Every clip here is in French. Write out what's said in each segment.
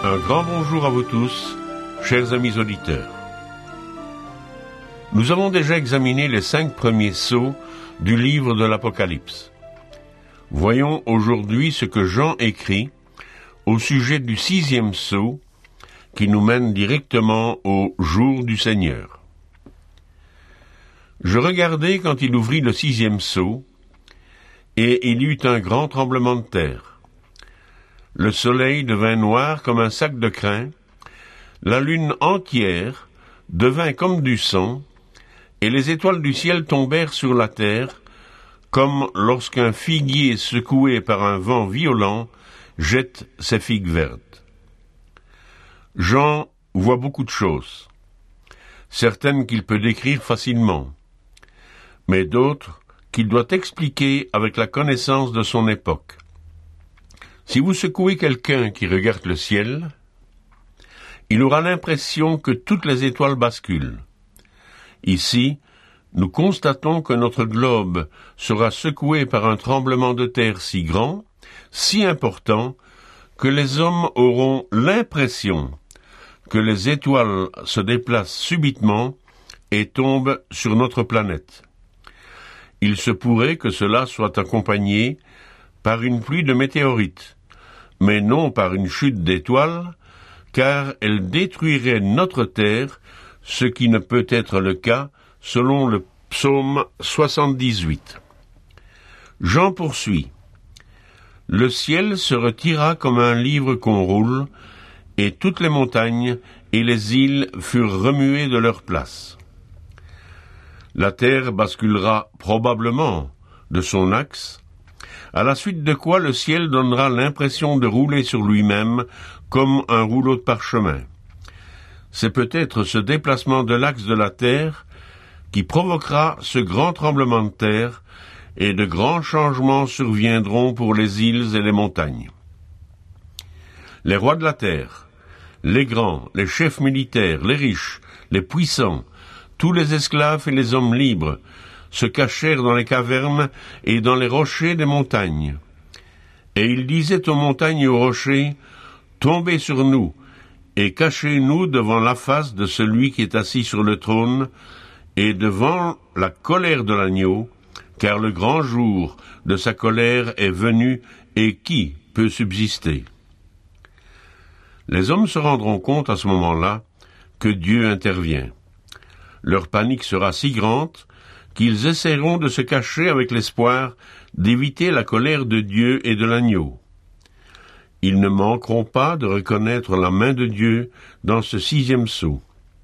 Un grand bonjour à vous tous, chers amis auditeurs. Nous avons déjà examiné les 5 premiers sceaux du livre de l'Apocalypse. Voyons aujourd'hui ce que Jean écrit au sujet du 6e sceau qui nous mène directement au jour du Seigneur. Je regardai quand il ouvrit le 6e sceau, et il y eut un grand tremblement de terre. Le soleil devint noir comme un sac de crin, la lune entière devint comme du sang, et les étoiles du ciel tombèrent sur la terre, comme lorsqu'un figuier secoué par un vent violent jette ses figues vertes. Jean voit beaucoup de choses, certaines qu'il peut décrire facilement, mais d'autres qu'il doit expliquer avec la connaissance de son époque. Si vous secouez quelqu'un qui regarde le ciel, il aura l'impression que toutes les étoiles basculent. Ici, nous constatons que notre globe sera secoué par un tremblement de terre si grand, si important, que les hommes auront l'impression que les étoiles se déplacent subitement et tombent sur notre planète. Il se pourrait que cela soit accompagné par une pluie de météorites, mais non par une chute d'étoiles, car elle détruirait notre Terre, ce qui ne peut être le cas selon le psaume 78. Jean poursuit. Le ciel se retira comme un livre qu'on roule, et toutes les montagnes et les îles furent remuées de leur place. La terre basculera probablement de son axe, à la suite de quoi le ciel donnera l'impression de rouler sur lui-même comme un rouleau de parchemin. C'est peut-être ce déplacement de l'axe de la terre qui provoquera ce grand tremblement de terre, et de grands changements surviendront pour les îles et les montagnes. Les rois de la terre, les grands, les chefs militaires, les riches, les puissants, tous les esclaves et les hommes libres se cachèrent dans les cavernes et dans les rochers des montagnes. Et ils disaient aux montagnes et aux rochers, « Tombez sur nous, et cachez-nous devant la face de celui qui est assis sur le trône, et devant la colère de l'agneau, car le grand jour de sa colère est venu, et qui peut subsister ?» Les hommes se rendront compte à ce moment-là que Dieu intervient. Leur panique sera si grande qu'ils essaieront de se cacher avec l'espoir d'éviter la colère de Dieu et de l'agneau. Ils ne manqueront pas de reconnaître la main de Dieu dans ce 6e sceau.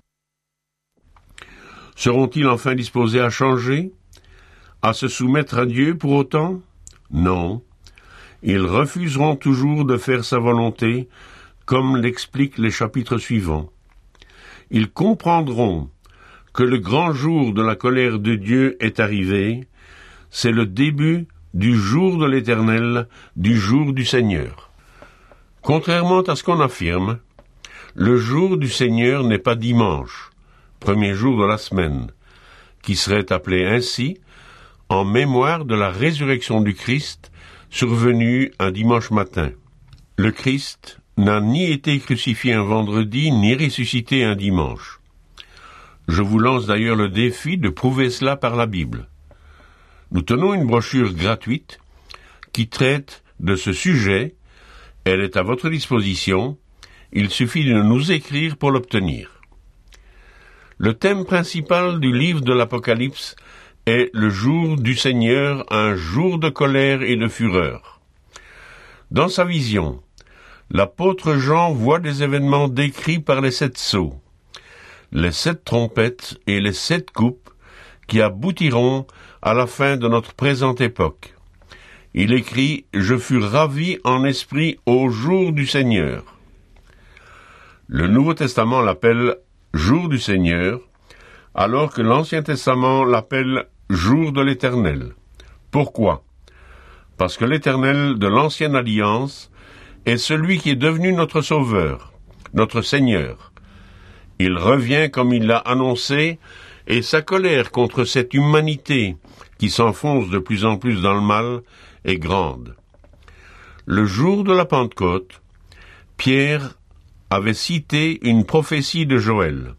Seront-ils enfin disposés à changer, à se soumettre à Dieu pour autant? Non. Ils refuseront toujours de faire sa volonté, comme l'expliquent les chapitres suivants. Ils comprendront que le grand jour de la colère de Dieu est arrivé, c'est le début du jour de l'Éternel, du jour du Seigneur. Contrairement à ce qu'on affirme, le jour du Seigneur n'est pas dimanche, premier jour de la semaine, qui serait appelé ainsi en mémoire de la résurrection du Christ survenue un dimanche matin. Le Christ n'a ni été crucifié un vendredi, ni ressuscité un dimanche. Je vous lance d'ailleurs le défi de prouver cela par la Bible. Nous tenons une brochure gratuite qui traite de ce sujet. Elle est à votre disposition. Il suffit de nous écrire pour l'obtenir. Le thème principal du livre de l'Apocalypse est le jour du Seigneur, un jour de colère et de fureur. Dans sa vision, l'apôtre Jean voit des événements décrits par les 7 sceaux, les 7 trompettes et les 7 coupes qui aboutiront à la fin de notre présente époque. Il écrit « Je fus ravi en esprit au jour du Seigneur ». Le Nouveau Testament l'appelle « jour du Seigneur », alors que l'Ancien Testament l'appelle « jour de l'Éternel ». Pourquoi? Parce que l'Éternel de l'Ancienne Alliance est celui qui est devenu notre Sauveur, notre Seigneur. Il revient comme il l'a annoncé, et sa colère contre cette humanité qui s'enfonce de plus en plus dans le mal est grande. Le jour de la Pentecôte, Pierre avait cité une prophétie de Joël.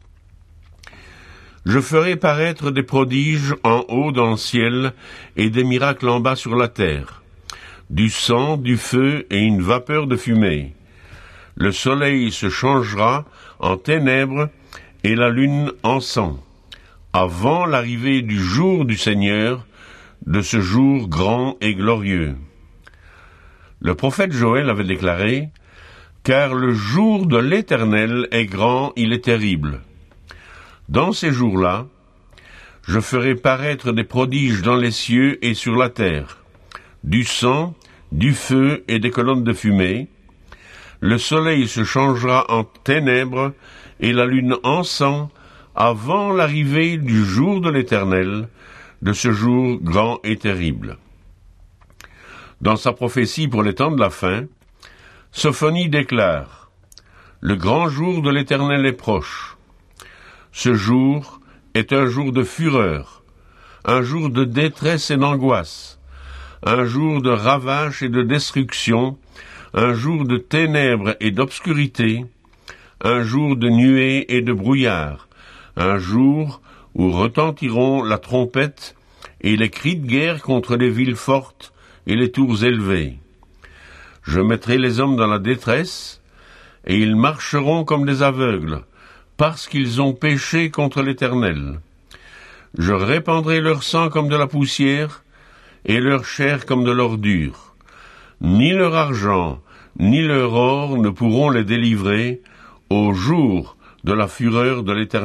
« Je ferai paraître des prodiges en haut dans le ciel et des miracles en bas sur la terre, du sang, du feu et une vapeur de fumée. Le soleil se changera en ténèbres et la lune en sang, avant l'arrivée du jour du Seigneur, de ce jour grand et glorieux. » Le prophète Joël avait déclaré « Car le jour de l'Éternel est grand, il est terrible. Dans ces jours-là, je ferai paraître des prodiges dans les cieux et sur la terre, du sang, du feu et des colonnes de fumée. Le soleil se changera en ténèbres et la lune en sang, avant l'arrivée du jour de l'Éternel, de ce jour grand et terrible. » Dans sa prophétie pour les temps de la fin, Sophonie déclare « Le grand jour de l'Éternel est proche. Ce jour est un jour de fureur, un jour de détresse et d'angoisse, un jour de ravage et de destruction, un jour de ténèbres et d'obscurité, un jour de nuées et de brouillard, un jour où retentiront la trompette et les cris de guerre contre les villes fortes et les tours élevées. Je mettrai les hommes dans la détresse, et ils marcheront comme des aveugles, parce qu'ils ont péché contre l'Éternel. Je répandrai leur sang comme de la poussière, et leur chair comme de l'ordure. Ni leur argent, ni leur or ne pourront les délivrer au jour de la fureur de l'Éternel. »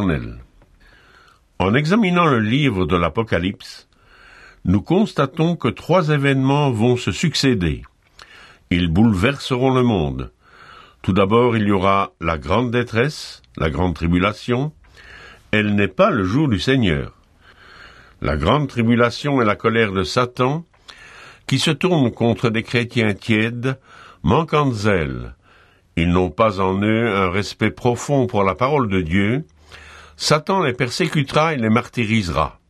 En examinant le livre de l'Apocalypse, nous constatons que 3 événements vont se succéder. Ils bouleverseront le monde. Tout d'abord, il y aura la grande détresse, la grande tribulation. Elle n'est pas le jour du Seigneur. La grande tribulation est la colère de Satan, qui se tourne contre des chrétiens tièdes, manquant de zèle. Ils n'ont pas en eux un respect profond pour la parole de Dieu. Satan les persécutera et les martyrisera.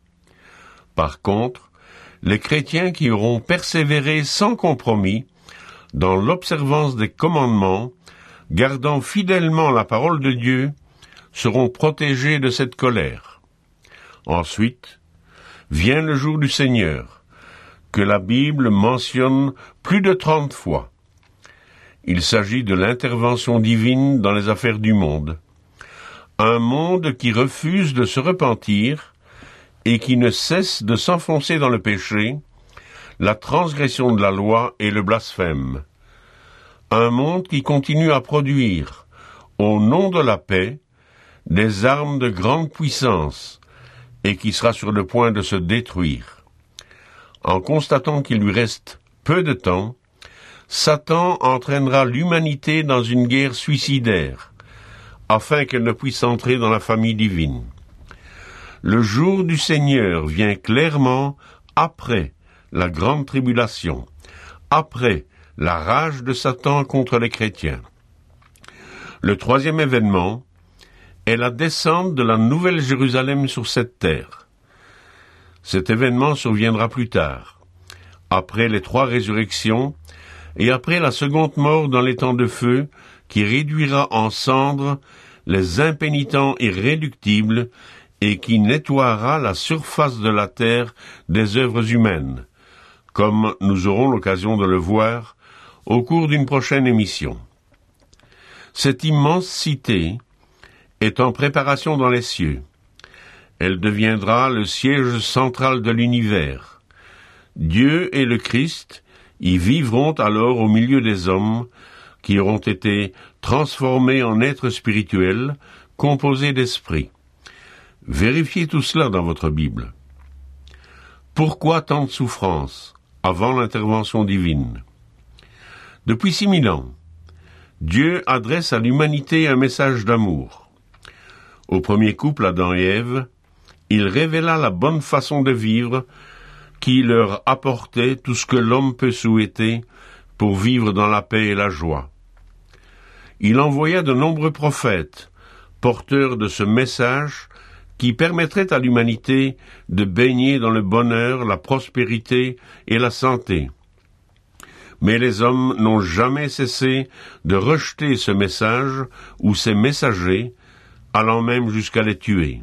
Par contre, les chrétiens qui auront persévéré sans compromis dans l'observance des commandements, gardant fidèlement la parole de Dieu, seront protégés de cette colère. Ensuite, vient le jour du Seigneur, que la Bible mentionne plus de 30 fois. Il s'agit de l'intervention divine dans les affaires du monde. Un monde qui refuse de se repentir et qui ne cesse de s'enfoncer dans le péché, la transgression de la loi et le blasphème. Un monde qui continue à produire, au nom de la paix, des armes de grande puissance, et qui sera sur le point de se détruire. En constatant qu'il lui reste peu de temps, Satan entraînera l'humanité dans une guerre suicidaire, afin qu'elle ne puisse entrer dans la famille divine. Le jour du Seigneur vient clairement après la grande tribulation, après la rage de Satan contre les chrétiens. Le 3e événement est la descente de la Nouvelle Jérusalem sur cette terre. Cet événement surviendra plus tard, après les 3 résurrections et après la seconde mort dans les temps de feu qui réduira en cendres les impénitents irréductibles et qui nettoiera la surface de la terre des œuvres humaines, comme nous aurons l'occasion de le voir au cours d'une prochaine émission. Cette immense cité est en préparation dans les cieux. Elle deviendra le siège central de l'univers. Dieu et le Christ y vivront alors au milieu des hommes qui auront été transformés en êtres spirituels, composés d'esprit. Vérifiez tout cela dans votre Bible. Pourquoi tant de souffrances avant l'intervention divine? Depuis 6000 ans, Dieu adresse à l'humanité un message d'amour. Au premier couple, Adam et Ève, il révéla la bonne façon de vivre qui leur apportait tout ce que l'homme peut souhaiter pour vivre dans la paix et la joie. Il envoya de nombreux prophètes, porteurs de ce message qui permettrait à l'humanité de baigner dans le bonheur, la prospérité et la santé. Mais les hommes n'ont jamais cessé de rejeter ce message ou ces messagers, allant même jusqu'à les tuer.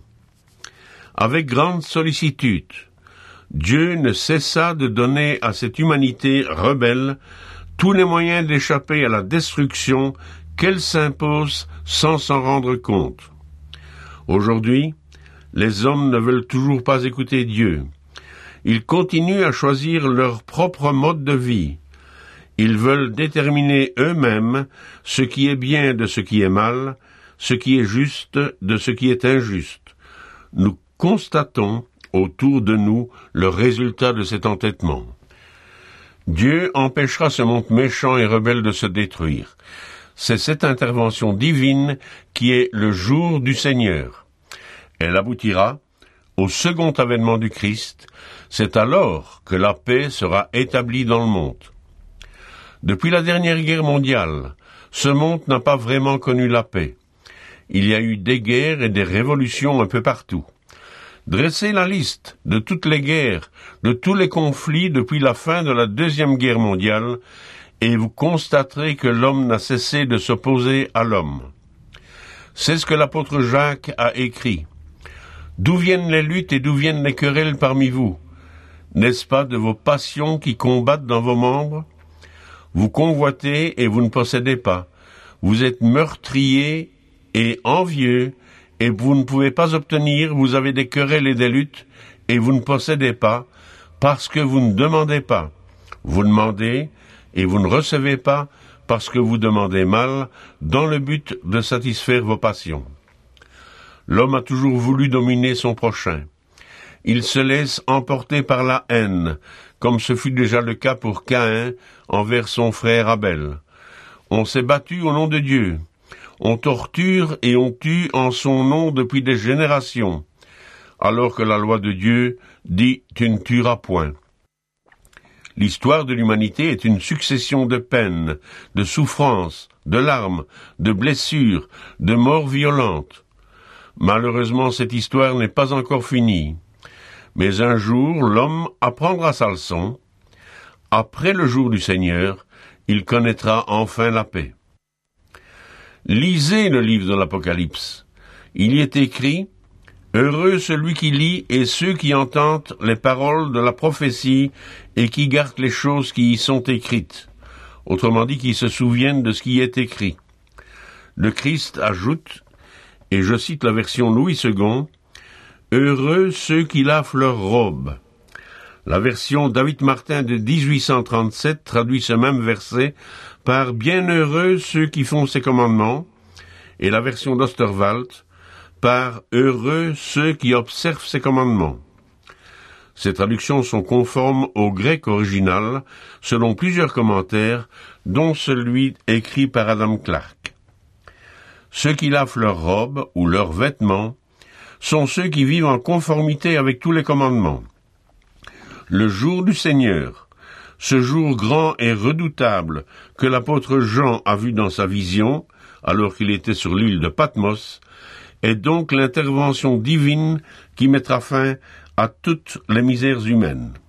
Avec grande sollicitude, Dieu ne cessa de donner à cette humanité rebelle tous les moyens d'échapper à la destruction qu'elle s'impose sans s'en rendre compte. Aujourd'hui, les hommes ne veulent toujours pas écouter Dieu. Ils continuent à choisir leur propre mode de vie. Ils veulent déterminer eux-mêmes ce qui est bien de ce qui est mal, ce qui est juste de ce qui est injuste. Nous constatons autour de nous le résultat de cet entêtement. Dieu empêchera ce monde méchant et rebelle de se détruire. C'est cette intervention divine qui est le jour du Seigneur. Elle aboutira au second avènement du Christ. C'est alors que la paix sera établie dans le monde. Depuis la dernière guerre mondiale, ce monde n'a pas vraiment connu la paix. Il y a eu des guerres et des révolutions un peu partout. Dressez la liste de toutes les guerres, de tous les conflits depuis la fin de la Deuxième Guerre mondiale, et vous constaterez que l'homme n'a cessé de s'opposer à l'homme. C'est ce que l'apôtre Jacques a écrit. D'où viennent les luttes et d'où viennent les querelles parmi vous? N'est-ce pas de vos passions qui combattent dans vos membres? Vous convoitez et vous ne possédez pas. Vous êtes meurtriers et envieux, et vous ne pouvez pas obtenir, vous avez des querelles et des luttes, et vous ne possédez pas, parce que vous ne demandez pas. Vous demandez, et vous ne recevez pas, parce que vous demandez mal, dans le but de satisfaire vos passions. L'homme a toujours voulu dominer son prochain. Il se laisse emporter par la haine, comme ce fut déjà le cas pour Caïn envers son frère Abel. On s'est battu au nom de Dieu. On torture et on tue en son nom depuis des générations, alors que la loi de Dieu dit « tu ne tueras point ». L'histoire de l'humanité est une succession de peines, de souffrances, de larmes, de blessures, de morts violentes. Malheureusement, cette histoire n'est pas encore finie. Mais un jour, l'homme apprendra sa leçon. Après le jour du Seigneur, il connaîtra enfin la paix. Lisez le livre de l'Apocalypse. Il y est écrit « Heureux celui qui lit et ceux qui entendent les paroles de la prophétie et qui gardent les choses qui y sont écrites. » Autrement dit, qui se souviennent de ce qui est écrit. Le Christ ajoute, et je cite la version Louis II, « Heureux ceux qui lavent leurs robes. » La version David Martin de 1837 traduit ce même verset par « Bienheureux ceux qui font ses commandements » et la version d'Osterwald par « Heureux ceux qui observent ses commandements ». Ces traductions sont conformes au grec original, selon plusieurs commentaires, dont celui écrit par Adam Clarke. Ceux qui lavent leurs robes ou leurs vêtements sont ceux qui vivent en conformité avec tous les commandements. Le jour du Seigneur, ce jour grand et redoutable que l'apôtre Jean a vu dans sa vision, alors qu'il était sur l'île de Patmos, est donc l'intervention divine qui mettra fin à toutes les misères humaines.